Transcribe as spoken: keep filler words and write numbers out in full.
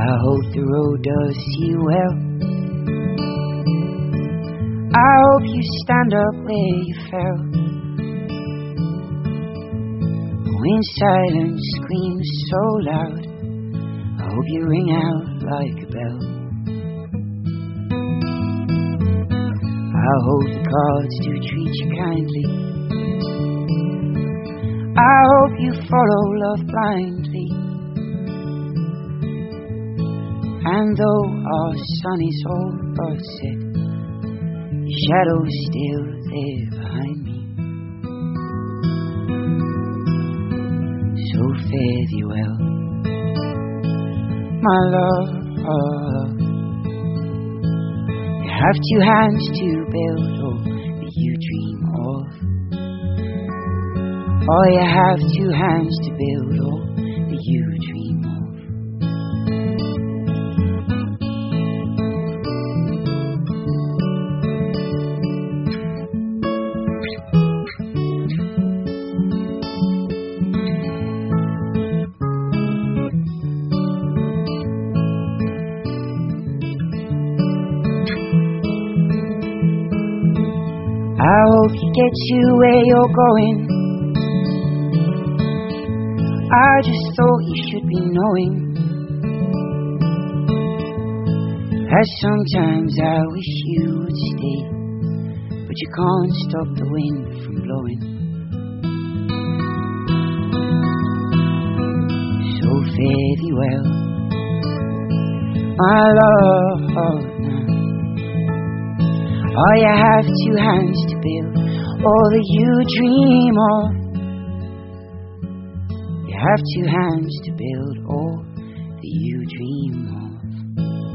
I hope the road does you well. I hope you stand up where you fell. When silence screams so loud, I hope you ring out like a bell. I hope the gods do treat you kindly. I hope you follow love blindly. And though our sun is all but set, your shadow's still there behind me. So fare thee well, my love. You have two hands to build all that you dream of. Oh, you have two hands to build all that you dream of. I hope you get to where you're going. I just thought you should be knowing that sometimes I wish you would stay, but you can't stop the wind from blowing. So fare thee well, my love. Oh, you have two hands to build all that you dream of. You have two hands to build all that you dream of.